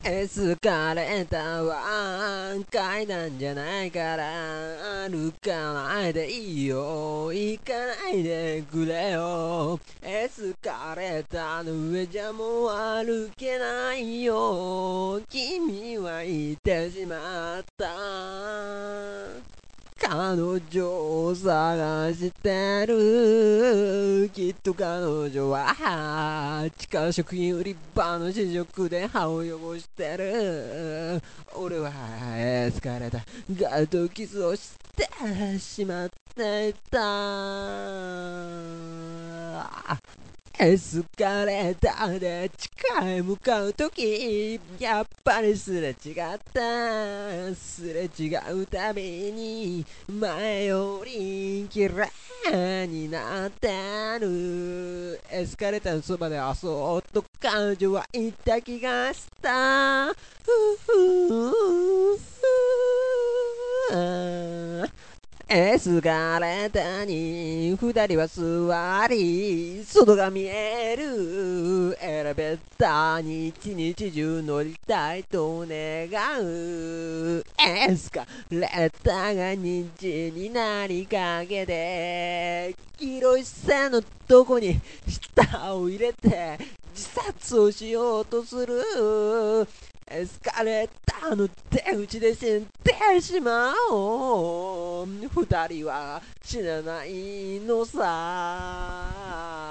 エスカレーターは階段じゃないから歩かないでいいよ、行かないでくれよ。エスカレーターの上じゃもう歩けないよ、君は言ってしまった。彼女を探してる。きっと彼女は地下食品売り場の試食で歯を汚してる。俺はエスカレーターガードキスをしてしまっていた。エスカレーターで地下へ向かうとき、やっぱりすれ違った。すれ違うたびに前より綺麗になってる。エスカレーターのそばでそっと彼女は言った気がした。ふふふエスカレーターに二人は座り、外が見えるエレベーターに一日中乗りたいと願う。エスカレーターが虹になりかけて、黄色い線のとこに舌を入れて自殺をしようとする。エスカレーターの出口で死んでしまおう。二人は死なないのさ。